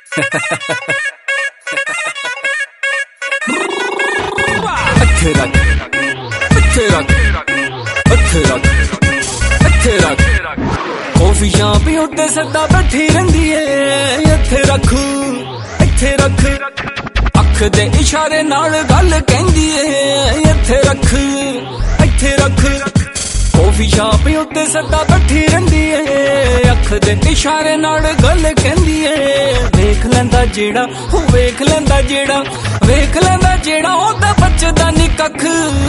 Coffee शाम पे उत्ते सदा बैठी रहिंदी ए इत्थे रख अख दे इशारे नाल गल कहंदी ए इत्थे रख कॉफी शाम पे उत्ते सदा बैठी रहिंदी ए अख दे इशारे नाल गल कहंदी ए वेख लैंदा जेड़ा हो वेख लैंदा जेड़ा ओदा बचदा नी कख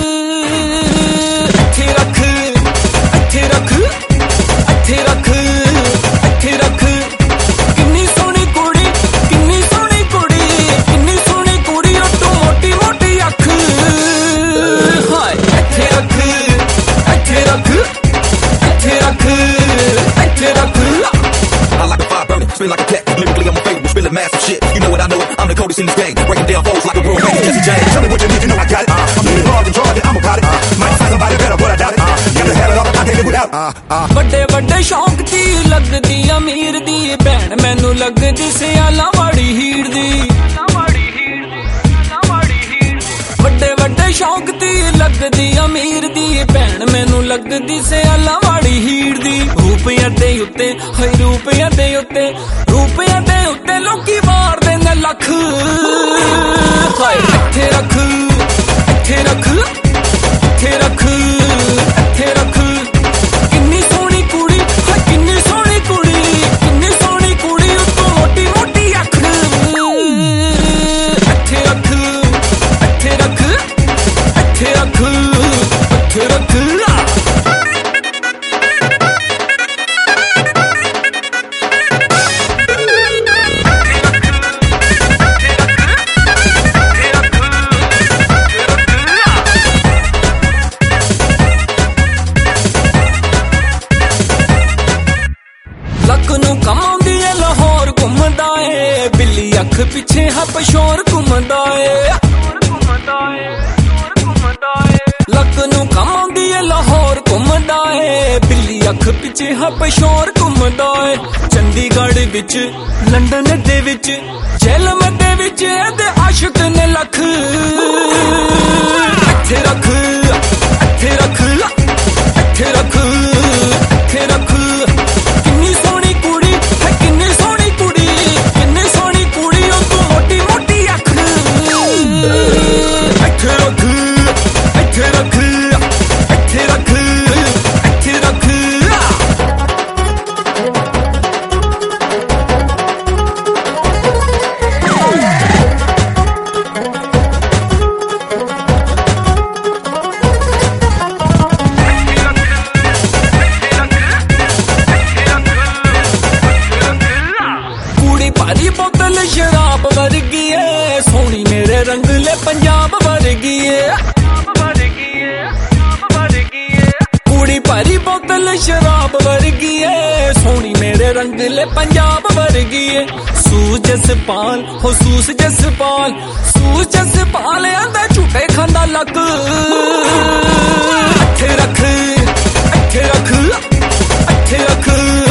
इत्थे रख किन्नी सोहनी कुड़ी ओ तू मोटी अख हाय इत्थे रख I like a fire burning, spin like a cat. Lyrically, I'm a favorite, spilling massive shit. You know what I know? I'm the coldest in this game. Breaking down foes like a real man. Jesse James. Tell me what you need, you know I got it. I'm really hard in charge, I'm about it. Might find somebody better, but I doubt it. Gotta have it all, I can't live without it. ਵੱਡੇ ਸ਼ੌਂਕ ਦੀ ਲੱਗਦੀ ਅਮੀਰ ਦੀ ਭੈਣ ਮੈਨੂੰ ਲੱਗਦੀ ਸਿਆਲਾਂ ਵਾਲੀ ਹੀਰ ਦੀ ਵੱਡੇ ਸ਼ੌਂਕ ਦੀ ਲੱਗਦੀ ਅਮੀਰ ਦੀ ਭੈਣ ਮੈਨੂੰ ਲੱਗਦੀ ਸਿਆਲਾਂ ਵਾਲੀ ਹੀਰ ਦੀ ਰੁਪਿਆਂ ਦੇ ਉੱਤੇ ਲੋਕੀ ਮਾਰਦੇ ਨੇ ਲੱਖ ਹਾਏ ਇੱਥੇ ਰੱਖ ਕਿੰਨੀ ਸੋਹਣੀ ਕੁੜੀ ਉਹ ਤੂੰ ਮੋਟੀ ਅੱਖ ਇੱਥੇ ਰੱਖ ਲੱਕ ਨੂੰ ਕਮਾਉਂਦੀ ਏ ਲਾਹੌਰ ਘੁੰਮਦਾ ਏ ਬਿੱਲੀ ਅੱਖ ਪਿੱਛੇ ਹਪਸ਼ੋਰ ਘੁੰਮਦਾ ਏ ਲੱਕ ਨੂੰ ਕਮਾਉਂਦੀ ਏ ਲਾਹੌਰ ਘੁੰਮਦਾ ਏ ਬਿੱਲੀ ਅੱਖ ਪਿੱਛੇ ਹਪਸ਼ੋਰ ਘੁੰਮਦਾ ਏ ਚੰਡੀਗੜ੍ਹ ਵਿੱਚ ਲੰਡਨ ਦੇ ਵਿੱਚ ਜੈਲਮ ਦੇ ਵਿੱਚ ਇਹਦੇ ਆਸ਼ਿਕ ਨੇ ਲੱਖ ਇੱਥੇ ਰੱਖ ਕਿੰਨੀ ਸੋਹਣੀ ਕੁੜੀ ਉਹ ਤੂੰ ਮੋਟੀ ਅੱਖ ਇੱਥੇ ਰੱਖ ਭਾਰੀ ਬੋਤਲ ਸ਼ਰਾਬ ਵਰਗੀ ਏ ਸੋਹਣੀ ਮੇਰੇ ਰੰਗਲੇ ਪੰਜਾਬ ਵਰਗੀ ਏ ਕੁੜੀ ਭਾਰੀ ਬੋਤਲ ਸ਼ਰਾਬ ਵਰਗੀ ਏ ਸੋਹਣੀ ਮੇਰੇ ਰੰਗਲੇ ਪੰਜਾਬ ਵਰਗੀ ਏ ਸੂਸ ਜਸਪਾਲ ਆਂਦਾ ਝੂਟੇ ਖਾਂਦਾ ਲੱਕ ਇੱਥੇ ਰੱਖ